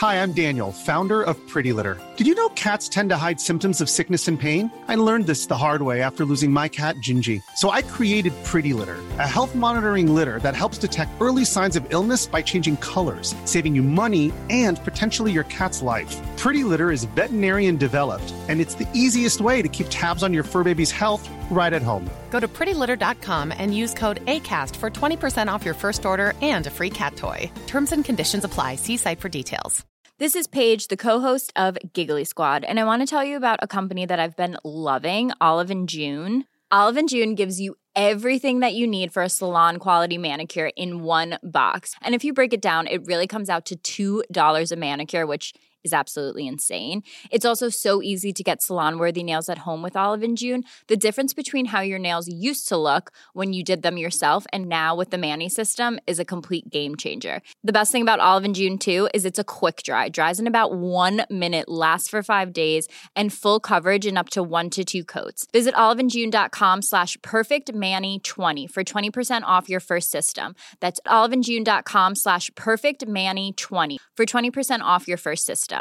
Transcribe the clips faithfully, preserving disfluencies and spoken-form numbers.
Hi, I'm Daniel, founder of Pretty Litter. Did you know cats tend to hide symptoms of sickness and pain? I learned this the hard way after losing my cat, Gingy. So I created Pretty Litter, a health monitoring litter that helps detect early signs of illness by changing colors, saving you money and potentially your cat's life. Pretty Litter is veterinarian developed, and it's the easiest way to keep tabs on your fur baby's health right at home. Go to pretty litter dot com and use code ACAST for twenty percent off your first order and a free cat toy. Terms and conditions apply. See site for details. This is Paige, the co-host of Giggly Squad, and I want to tell you about a company that I've been loving, Olive and June. Olive and June gives you everything that you need for a salon-quality manicure in one box. And if you break it down, it really comes out to two dollars a manicure, which is absolutely insane. It's also so easy to get salon-worthy nails at home with Olive and June. The difference between how your nails used to look when you did them yourself and now with the Mani system is a complete game changer. The best thing about Olive and June, too, is it's a quick dry. It dries in about one minute, lasts for five days, and full coverage in up to one to two coats. Visit oliveandjune.com slash perfectmani20 for twenty percent off your first system. That's oliveandjune.com slash perfectmani20 for twenty percent off your first system.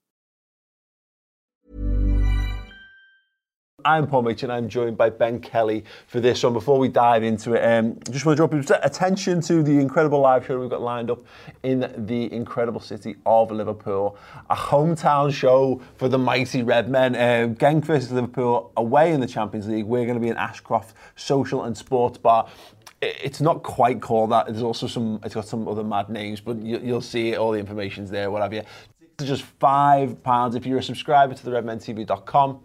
I'm Paul Mitchell and I'm joined by Ben Kelly for this one. Before we dive into it, um, just want to draw people's attention to the incredible live show we've got lined up in the incredible city of Liverpool. A hometown show for the mighty Redmen. Uh, Genk versus Liverpool away in the Champions League. We're going to be in Ashcroft Social and Sports Bar. It's not quite called that. There's also some, it's got some other mad names, but you, you'll see it, all the information's there, what have you. It's just five pounds. If you're a subscriber to the redmen t v dot com,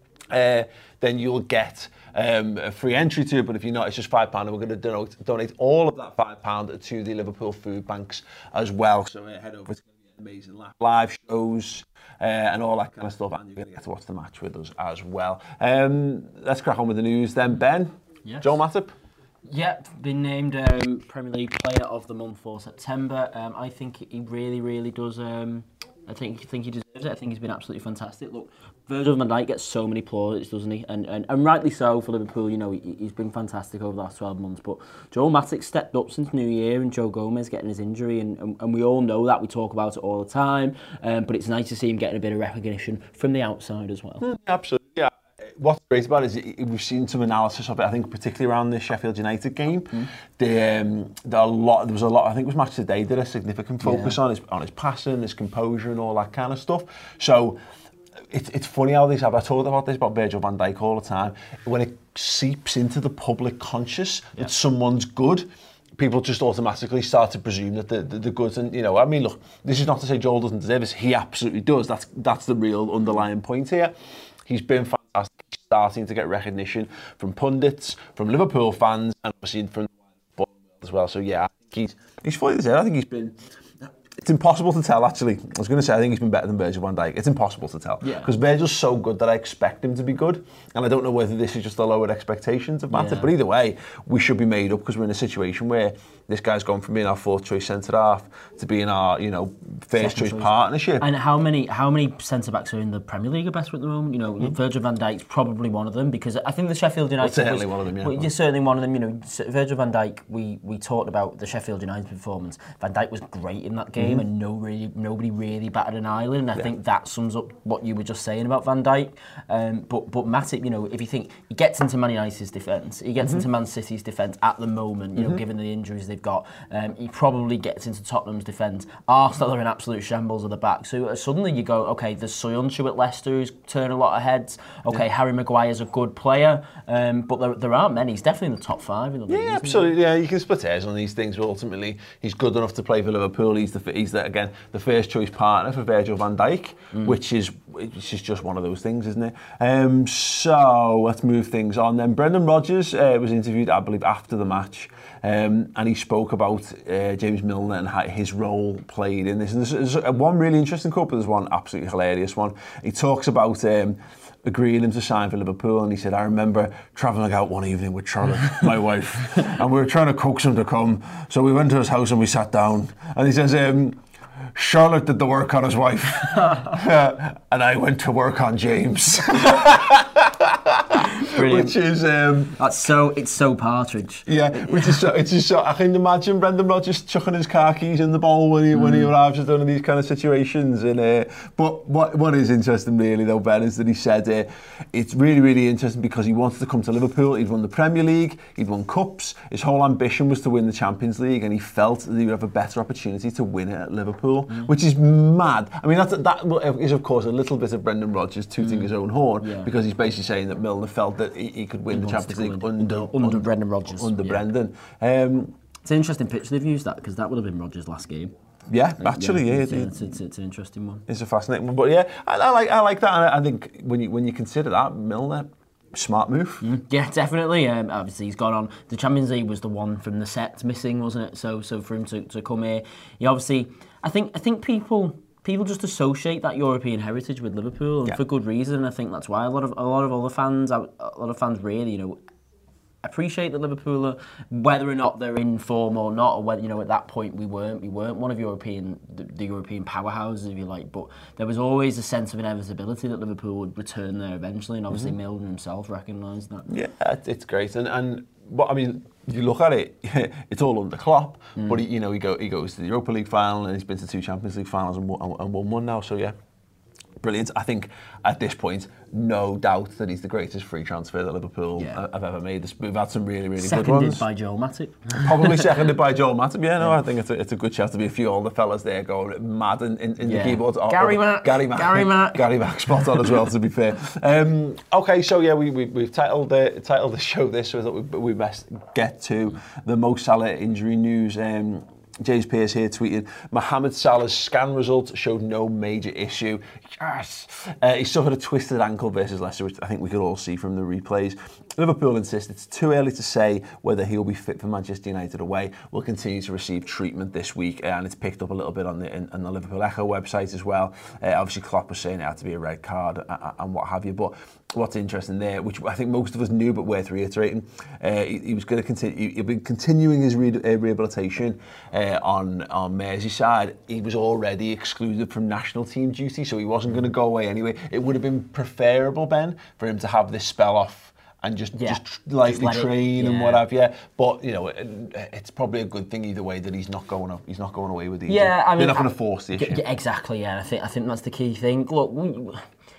uh, then you'll get um, a free entry to it. But if you're not, it's just five pounds. And we're going to donate, donate all of that five pounds to the Liverpool food banks as well. So uh, head over. It's going to be amazing live shows uh, and all that kind of stuff. And you're going to get to watch the match with us as well. Um, let's crack on with the news then. Ben, yes. Joel Matip. Yeah, been named um, Premier League Player of the Month for September. Um, I think he really, really does. Um, I think think he deserves it. I think he's been absolutely fantastic. Look, Virgil van Dijk gets so many plaudits, doesn't he? And, and and rightly so for Liverpool. You know, he, he's been fantastic over the last twelve months. But Joel Matip stepped up since New Year, and Joe Gomez getting his injury, and, and, and we all know that. We talk about it all the time. Um, but it's nice to see him getting a bit of recognition from the outside as well. Mm, absolutely, yeah. What's great about it is we've seen some analysis of it. I think particularly around the Sheffield United game, mm. the, um, there, a lot, there was a lot. I think it was Match Today did a significant focus yeah. on his on his passing, his composure, and all that kind of stuff. So it's it's funny how these have. I talk about this about Virgil van Dijk all the time. When it seeps into the public conscious yeah. that someone's good, people just automatically start to presume that the, the, the goods. And you know, I mean, look, this is not to say Joel doesn't deserve this. He absolutely does. That's that's the real underlying point here. He's been fantastic, starting to get recognition from pundits, from Liverpool fans, and obviously from the world as well. So yeah, I think he's he's fully deserved. I think he's been. It's impossible to tell, actually. I was going to say I think he's been better than Virgil van Dijk. It's impossible to tell because yeah. Virgil's so good that I expect him to be good, and I don't know whether this is just a lowered expectations of Matip. Yeah. But either way, we should be made up because we're in a situation where this guy's gone from being our fourth choice centre half to being our, you know, first choice, choice partnership. And how many how many centre backs are in the Premier League are better at the moment? You know, mm-hmm. Virgil van Dijk's probably one of them because I think the Sheffield United well, certainly was, one of them. Yeah, well, certainly one of them. You know, Virgil van Dijk. We we talked about the Sheffield United performance. Van Dijk was great in that game, mm-hmm. and no really. Nobody really batted an eyelid, and I yeah. think that sums up what you were just saying about Van Dijk. Um, but but Matip, you know, if you think he gets into Man United's defence, he gets mm-hmm. into Man City's defence at the moment, you mm-hmm. know, given the injuries they've got, um, he probably gets into Tottenham's defence. Arsenal are in absolute shambles at the back. So uh, suddenly you go, okay, there's Soyuncu at Leicester who's turned a lot of heads. Okay, yeah. Harry Maguire's a good player, um, but there, there aren't many. He's definitely in the top five in the league. Yeah, absolutely. Yeah, you can split hairs on these things, but ultimately he's good enough to play for Liverpool. He's the he's the, again the first choice partner for Virgil van Dijk, mm. which is which is just one of those things, isn't it? Um, so let's move things on. Then Brendan Rodgers uh, was interviewed, I believe, after the match, um, and he spoke about uh, James Milner and how his role played in this. And there's, there's one really interesting quote, but there's one absolutely hilarious one. He talks about um, agreeing him to sign for Liverpool, and he said, I remember travelling out one evening with Charlotte, my wife, and we were trying to coax him to come. So we went to his house and we sat down, and he says, um, Charlotte did the work on his wife, and I went to work on James. which is um, that's so it's so Partridge. Yeah, which is so it's just so I can imagine Brendan Rodgers chucking his car keys in the bowl when he mm. when he arrives at one of these kind of situations. And uh, but what what is interesting really though, Ben, is that he said uh, it's really really interesting because he wanted to come to Liverpool. He'd won the Premier League, he'd won cups. His whole ambition was to win the Champions League, and he felt that he would have a better opportunity to win it at Liverpool, mm. which is mad. I mean, that's, that is of course a little bit of Brendan Rodgers tooting mm. his own horn, yeah. because he's basically saying that Milner felt that he, he could win he the Champions League under, under, under Brendan Rodgers. Under yeah. Brendan. Um, it's an interesting picture they've used that, because that would have been Rodgers' last game. Yeah, actually, yeah, yeah, it's, yeah it's, it's, it's an interesting one. It's a fascinating one, but yeah, I, I like I like that, and I, I think when you when you consider that, Milner, smart move. Mm, yeah, definitely. Um, obviously, he's gone on. The Champions League was the one from the set missing, wasn't it? So, so for him to, to come here, he obviously, I think, I think people. People just associate that European heritage with Liverpool, and yeah. for good reason. I think that's why a lot of a lot of other fans, a lot of fans really, you know, appreciate that Liverpool are, whether or not they're in form or not, or whether, you know, at that point we weren't, we weren't one of European, the, the European powerhouses, if you like. But there was always a sense of inevitability that Liverpool would return there eventually, and obviously mm-hmm. Milner himself recognised that. Yeah, it's great, and and but I mean, if you look at it, it's all under Klopp. Mm. But he, you know, he go he goes to the Europa League final, and he's been to two Champions League finals and won, and won one now. So yeah. Brilliant. I think at this point, no doubt that he's the greatest free transfer that Liverpool yeah. have ever made. We've had some really, really seconded good ones. Seconded by Joel Matip. Probably seconded by Joel Matip. Yeah, no, I think it's a, it's a good shout to be a few older fellas there going mad in, in, in yeah. the keyboards. Gary oh, Mack. Gary Mack. Gary Mack. Gary Mack, spot on as well, to be fair. Um, okay, so yeah, we, we, we've titled the, titled the show this, so that we, we best get to the Mo Salah injury news. Um, James Pearce here tweeted, Mohamed Salah's scan results showed no major issue. Yes! Uh, he suffered a twisted ankle versus Leicester, which I think we could all see from the replays. Liverpool insist it's too early to say whether he'll be fit for Manchester United away. We'll continue to receive treatment this week, and it's picked up a little bit on the, in, on the Liverpool Echo website as well. Uh, obviously, Klopp was saying it had to be a red card and, and what have you, but what's interesting there, which I think most of us knew but worth reiterating, uh, he, he was going to continue. He'll be continuing his re- uh, rehabilitation uh, on on Merseyside. He was already excluded from national team duty, so he wasn't going to go away anyway. It would have been preferable, Ben, for him to have this spell off and just yeah. just lightly just train it, yeah. and what have you. But you know, it, it's probably a good thing either way that he's not going up. He's not going away with these. Yeah, I mean, they're not going to force the issue. Yeah, exactly. Yeah, I think I think that's the key thing. Look. We,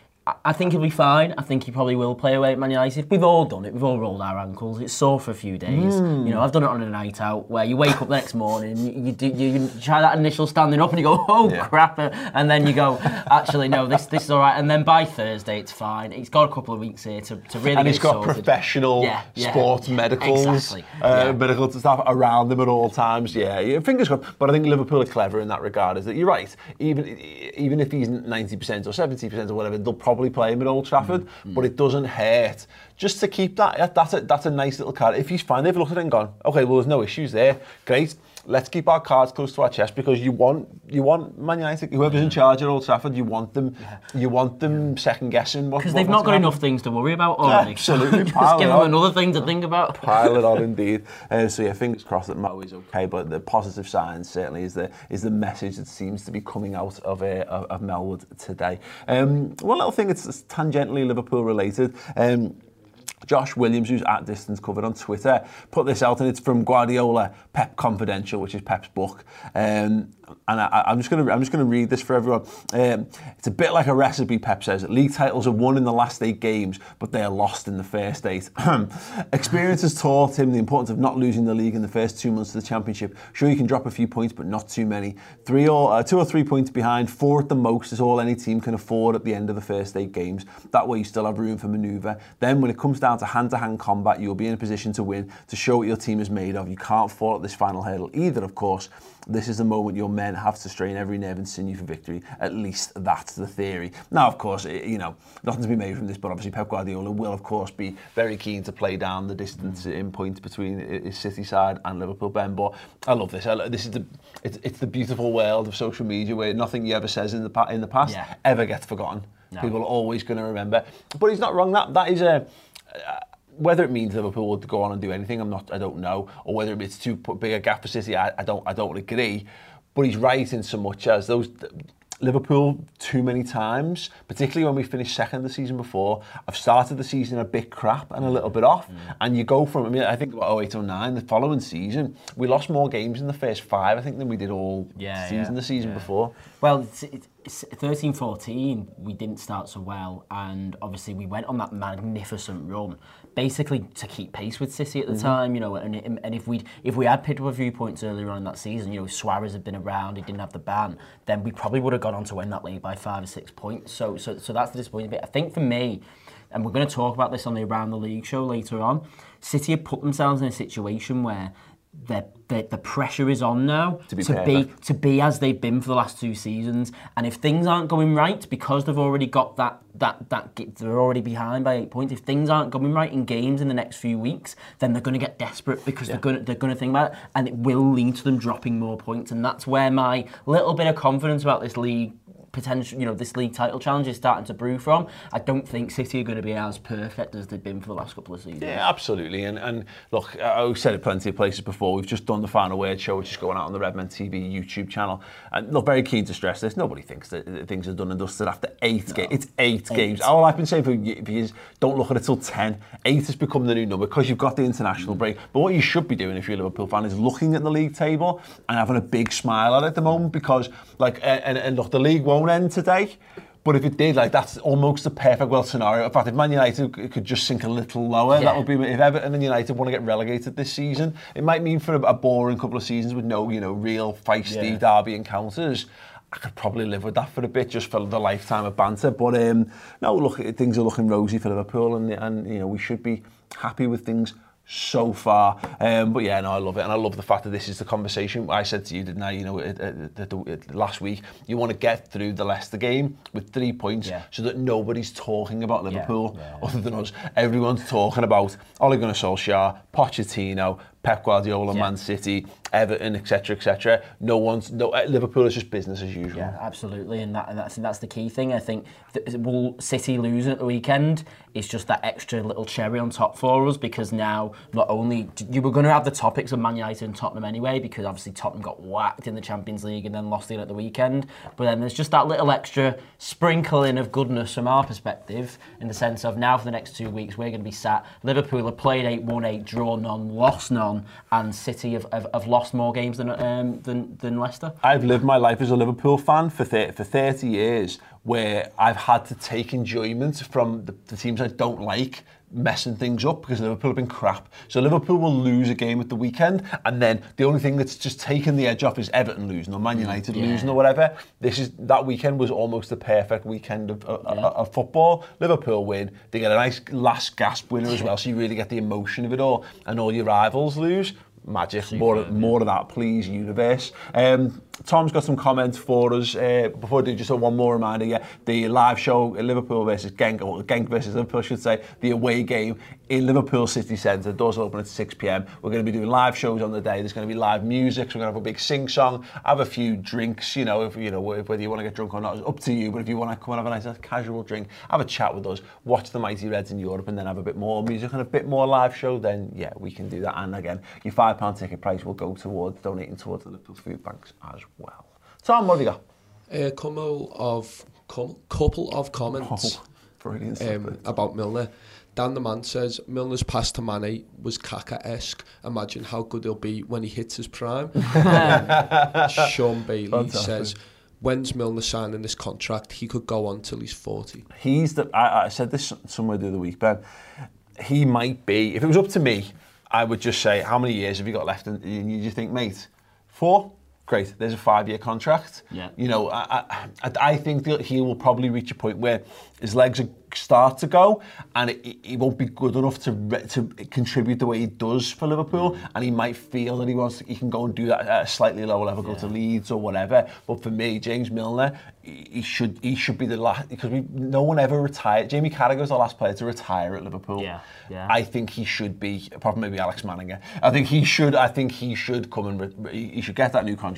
I think he'll be fine. I think he probably will play away at Man United. We've all done it. We've all rolled our ankles. It's sore for a few days. Mm. You know, I've done it on a night out where you wake up the next morning, you, you, do, you, you try that initial standing up and you go, oh yeah. crap, and then you go, actually no, this this is all right. And then by Thursday it's fine. He's got a couple of weeks here to, to really and get he's got sorted. professional yeah, yeah. sports medicals, exactly. uh, yeah. medical staff around them at all times. Yeah, yeah, fingers crossed. But I think Liverpool are clever in that regard. Is that you're right? Even even if he's ninety percent or seventy percent or whatever, they'll probably play him at Old Trafford, mm. but it doesn't hurt just to keep that. That's a, that's a nice little card. If he's fine, they've looked at it and gone, okay, well, there's no issues there. Great. Let's keep our cards close to our chest because you want you want Man United, whoever's yeah. in charge at Old Trafford, you want them yeah. you want them second guessing what because they've not got happen. enough things to worry about already. Absolutely, just give them another thing to think about. Pile it on, indeed. Uh, so yeah, fingers crossed that Mo is okay. But the positive sign certainly is the is the message that seems to be coming out of uh, of, of Melwood today. Um, one little thing, it's, it's tangentially Liverpool related. Um, Josh Williams, who's at Distance Covered on Twitter, put this out, and it's from Guardiola, Pep Confidential, which is Pep's book. Um, and I, I'm just going to I'm just going to read this for everyone. Um, it's a bit like a recipe. Pep says league titles are won in the last eight games, but they are lost in the first eight. Experience has taught him the importance of not losing the league in the first two months of the championship. Sure, you can drop a few points, but not too many. Three or uh, two or three points behind, four at the most is all any team can afford at the end of the first eight games. That way, you still have room for manoeuvre. Then, when it comes down to hand-to-hand combat, you'll be in a position to win, to show what your team is made of. You can't fall at this final hurdle either, of course. This is the moment your men have to strain every nerve and sinew for victory. At least that's the theory. Now, of course, you know, nothing to be made from this, but obviously Pep Guardiola will, of course, be very keen to play down the distance in points between his City side and Liverpool, Ben. But I love this. I love, this is the it's, it's the beautiful world of social media where nothing he ever says in the in the past yeah. ever gets forgotten. No. People are always going to remember. But he's not wrong. That that is a. Uh, Whether it means Liverpool would go on and do anything, I'm not. I don't know. Or whether it's too big a gap for City, I, I don't. I don't agree. But he's right in so much as those. Liverpool too many times, particularly when we finished second the season before. I've started the season a bit crap and a little bit off, mm. and you go from, I mean, I think about oh eight oh nine, the following season, we lost more games in the first five, I think, than we did all yeah, season yeah, the season yeah. before. Well, thirteen fourteen, we didn't start so well, and obviously we went on that magnificent run, basically to keep pace with City at the mm-hmm. time, you know, and and if we if we had picked up a few points earlier on in that season, you know, Suarez had been around, he didn't have the ban, then we probably would have gone on to win that league by five or six points. So so so that's the disappointing bit. I think for me, and we're going to talk about this on the Around the League show later on, City have put themselves in a situation where the the, the pressure is on now to be to be to be as they've been for the last two seasons, and if things aren't going right because they've already got that that that they're already behind by eight points. If things aren't going right in games in the next few weeks, then they're going to get desperate because yeah. they're going to, they're going to think about it, and it will lead to them dropping more points. And that's where my little bit of confidence about this league potential, you know, this league title challenge is starting to brew from. I don't think City are going to be as perfect as they've been for the last couple of seasons. Yeah, absolutely. And and look, I've said it plenty of places before. We've just done the Final Word show, which is going out on the Redmen T V YouTube channel. And look, very keen to stress this. Nobody thinks that things are done and dusted after eight no. games. It's eight, eight games. All I've been saying for years, don't look at it till ten. Eight has become the new number because you've got the international mm. break. But what you should be doing if you're a Liverpool fan is looking at the league table and having a big smile at it at the moment, because like and, and look, the league won't end today. But if it did, like, that's almost a perfect world scenario. In fact, if Man United could just sink a little lower, yeah. that would be, if Everton and United want to get relegated this season, it might mean for a, a boring couple of seasons with no, you know, real feisty yeah. derby encounters. I could probably live with that for a bit, just for the lifetime of banter. But um, no, look, things are looking rosy for Liverpool, and, and you know, we should be happy with things so far. Um, but yeah, no, I love it. And I love the fact that this is the conversation. I said to you, didn't I, you know, it, it, it, it, last week, you want to get through the Leicester game with three points yeah. so that nobody's talking about Liverpool yeah. Yeah, yeah. other than us. Everyone's talking about Ole Gunnar Solskjaer, Pochettino, Pep Guardiola, yeah. Man City, Everton, et cetera, et cetera. No one's, no, Liverpool is just business as usual. Yeah, absolutely, and that and that's and that's the key thing. I think th- will City losing at the weekend is just that extra little cherry on top for us, because now not only you were going to have the topics of Man United and Tottenham anyway, because obviously Tottenham got whacked in the Champions League and then lost it at the weekend, but then there's just that little extra sprinkling of goodness from our perspective, in the sense of now for the next two weeks we're going to be sat. Liverpool have played eight, won eight, drawn none, lost none. And City have, have, have lost more games than, um, than than Leicester. I've lived my life as a Liverpool fan for th- for thirty years, where I've had to take enjoyment from the, the teams I don't like messing things up, because Liverpool have been crap. So Liverpool will lose a game at the weekend, and then the only thing that's just taken the edge off is Everton losing or Man United yeah. losing or whatever. This is that weekend was almost the perfect weekend of, of, yeah. of football. Liverpool win, they get a nice last gasp winner as well, so you really get the emotion of it all, and all your rivals lose. Magic. Super, more, yeah. more of that, please, universe. Um, Tom's got some comments for us. Uh, before I do, just a one more reminder, yeah, the live show, Liverpool versus Genk, or Genk versus Liverpool, I should say, the away game in Liverpool City Centre. Doors open at six p.m. We're going to be doing live shows on the day. There's going to be live music, so we're going to have a big sing-song, have a few drinks, you know, if you know whether you want to get drunk or not, it's up to you, but if you want to come and have a nice casual drink, have a chat with us, watch the Mighty Reds in Europe, and then have a bit more music and a bit more live show, then yeah, we can do that. And again, your five pound ticket price will go towards donating towards the Liverpool food banks as well. Tom, what have you got? A couple of com- couple of comments oh, brilliant um, about Milner. Dan the Man says Milner's pass to Mane was Kaka-esque. Imagine how good he'll be when he hits his prime. um, Sean Bailey Fantastic. says, when's Milner signing this contract? He could go on till he's forty. He's the. I, I said this somewhere the other week, Ben. He might be. If it was up to me, I would just say, how many years have you got left? And you just think, mate, four? Great, there's a five-year contract. Yeah. You know, I, I, I think that he will probably reach a point where his legs start to go, and it, he won't be good enough to to contribute the way he does for Liverpool, mm. and he might feel that he wants to, he can go and do that at a slightly lower level, yeah. go to Leeds or whatever. But for me, James Milner, he should he should be the last, because we no one ever retired. Jamie Carragher's the last player to retire at Liverpool. Yeah, yeah. I think he should be, apart from maybe Alex Manninger. I think he should. I think he should come and re, he should get that new contract.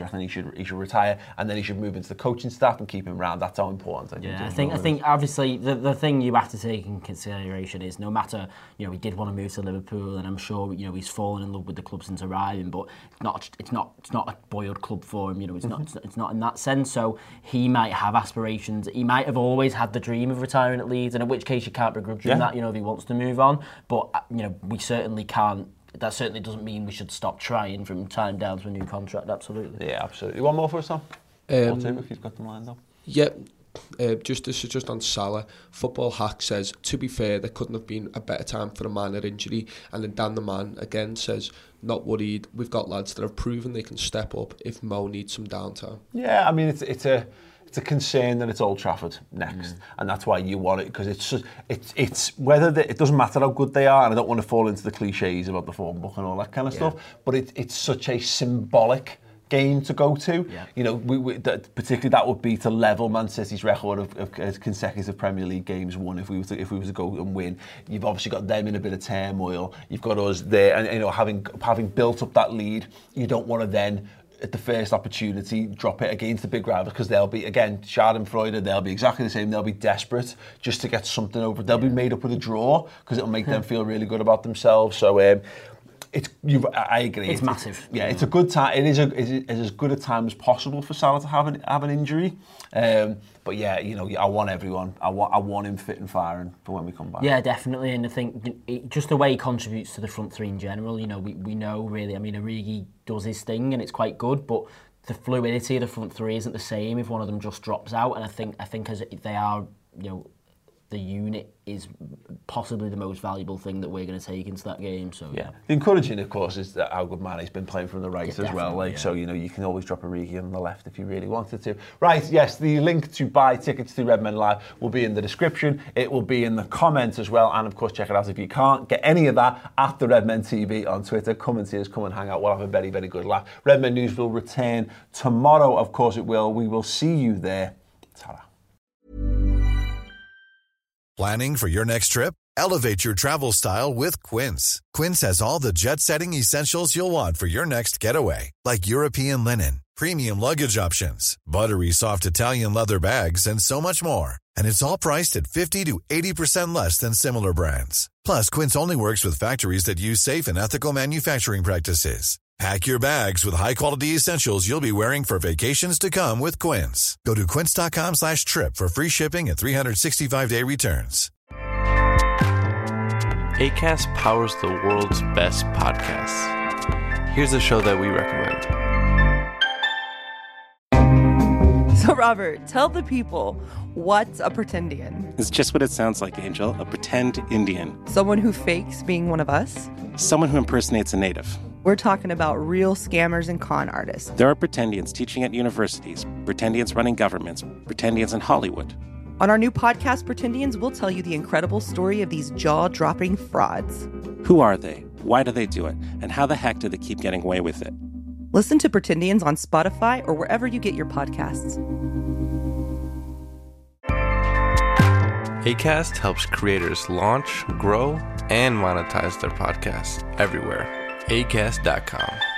contract and he should he should retire, and then he should move into the coaching staff and keep him around. That's how important I think. Yeah, I think I think obviously the the thing you have to take in consideration is no matter, you know, he did want to move to Liverpool, and I'm sure, you know, he's fallen in love with the club since arriving, but it's not it's not it's not a boyhood club for him. You know, it's not it's not, it's not in that sense. So he might have aspirations. He might have always had the dream of retiring at Leeds, and in which case you can't begrudge him yeah. that. You know, if he wants to move on, but you know, we certainly can't. That certainly doesn't mean we should stop trying from time down to a new contract. Absolutely. Yeah, absolutely. One more for us, Tom? Um, or two, if you've got them lined up. Yeah. Uh, just this is just on Salah. Football Hack says, to be fair, there couldn't have been a better time for a minor injury. And then Dan the Man again says, not worried. We've got lads that have proven they can step up if Mo needs some downtime. Yeah, I mean it's it's a it's a concern that it's Old Trafford next, mm. and that's why you want it, because it's just, it's it's whether they, it doesn't matter how good they are, and I don't want to fall into the cliches about the form book and all that kind of yeah. stuff. But it, it's such a symbolic game to go to. Yeah. You know, we, we, that, particularly that would be to level Man City's record of, of, of consecutive Premier League games won. If we were to, if we were to go and win, you've obviously got them in a bit of turmoil. You've got us there, and you know, having having built up that lead, you don't want to then, at the first opportunity, drop it against the big rivals, because they'll be, again, Schadenfreude, they'll be exactly the same. They'll be desperate just to get something over. They'll be made up with a draw because it'll make them feel really good about themselves. So um, it's, you've, I agree. It's, it's massive. Yeah, it's a good time. It is, a, it is as good a time as possible for Salah to have an, have an injury. Um, but yeah, you know, I want everyone. I want, I want him fit and firing for when we come back. Yeah, definitely. And I think it, just the way he contributes to the front three in general, you know, we, we know really, I mean, Origi does his thing and it's quite good, but the fluidity of the front three isn't the same if one of them just drops out. And I think, I think as they are, you know, the unit is possibly the most valuable thing that we're going to take into that game. So yeah, the encouraging, of course, is that how good Mane's been playing from the right yeah, as well. Like, yeah. So you know, you can always drop Origi on the left if you really wanted to. Right? Yes, the link to buy tickets to Redmen Live will be in the description. It will be in the comments as well, and of course, check it out if you can't get any of that at the Redmen T V on Twitter. Come and see us. Come and hang out. We'll have a very, very good laugh. Redmen News will return tomorrow. Of course, it will. We will see you there. Ta-ra. Planning for your next trip? Elevate your travel style with Quince. Quince has all the jet-setting essentials you'll want for your next getaway, like European linen, premium luggage options, buttery soft Italian leather bags, and so much more. And it's all priced at fifty to eighty percent less than similar brands. Plus, Quince only works with factories that use safe and ethical manufacturing practices. Pack your bags with high-quality essentials you'll be wearing for vacations to come with Quince. Go to quince.com slash trip for free shipping and three sixty-five day returns. Acast powers the world's best podcasts. Here's a show that we recommend. So, Robert, tell the people, what's a pretendian? It's just what it sounds like, Angel. A pretend Indian. Someone who fakes being one of us? Someone who impersonates a native. We're talking about real scammers and con artists. There are pretendians teaching at universities, pretendians running governments, pretendians in Hollywood. On our new podcast, Pretendians, we'll tell you the incredible story of these jaw-dropping frauds. Who are they? Why do they do it? And how the heck do they keep getting away with it? Listen to Pretendians on Spotify or wherever you get your podcasts. Acast helps creators launch, grow, and monetize their podcasts everywhere. Acast dot com.